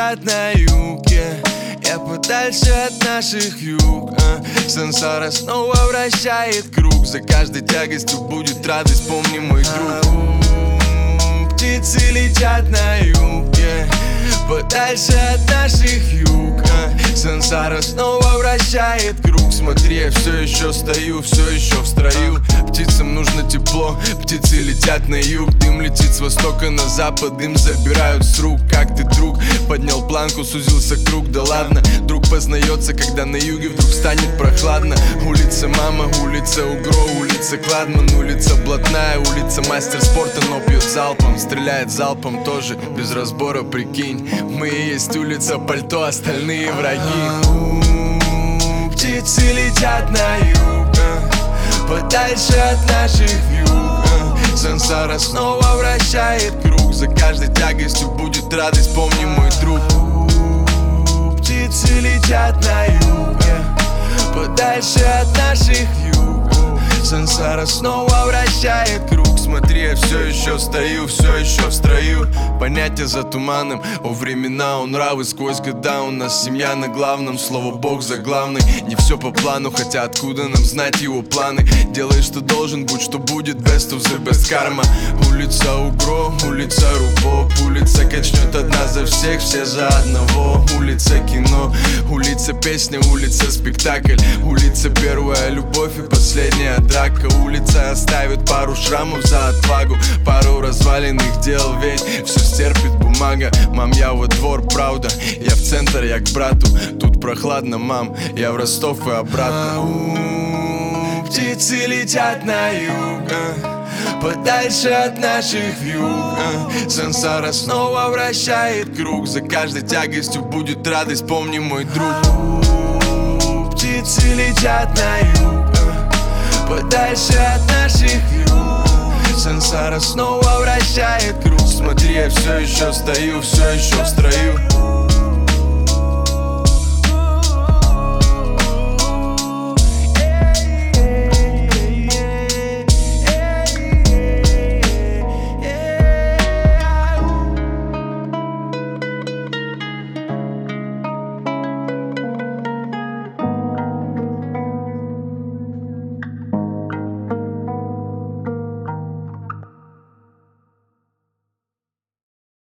летят на юге, я подальше от наших юг. Сансара снова вращает круг, за каждой тягостью будет радость, помни, мой друг. Птицы летят на юге, подальше от наших юг. Сансара снова вращает круг. Смотри, я все еще стою, все еще в строю. Птицам нужно тепло, птицы летят на юг. Дым летит с востока на запад, дым забирают с рук. Как ты, друг? Поднял планку, сузился круг, да ладно. Друг познается, когда на юге вдруг станет прохладно. Улица Мама, улица Угро, улица Кладман, улица Блатная, улица мастер спорта, но пьет залпом. Стреляет залпом тоже, без разбора, прикинь. Мы и есть улица Пальто, остальные враги. Птицы летят на юг, подальше от наших юг. Сансара снова вращает круг, за каждой тягостью будет радость, помни, мой друг. Птицы летят на юг, подальше от наших юг. Сансара снова вращает круг. Смотри, я все еще стою, все еще в строю. Понятия за туманом, о времена, о нравы. Сквозь года у нас семья на главном. Слово Бог за главный. Не все по плану, хотя откуда нам знать его планы. Делай, что должен, будь что будет. Best of the best karma. Улица Угро, улица Рубоп. Улица качнет одна за всех, все за одного. Улица кино, улица песня, улица спектакль. Улица первая любовь и последняя драка. Улица оставит пару шрамов за отвагу, пару разваленных дел, ведь все стерпит бумага. Мам, я во двор, правда, я в центр, я к брату. Тут прохладно, мам, я в Ростов и обратно. Птицы летят на юг, подальше от наших юг. Сансара снова вращает круг, за каждой тягостью будет радость, помни, мой друг. Птицы летят на юг, подальше от наших юг. Сансара снова вращает круг. Смотри, я все еще стою, все еще в строю.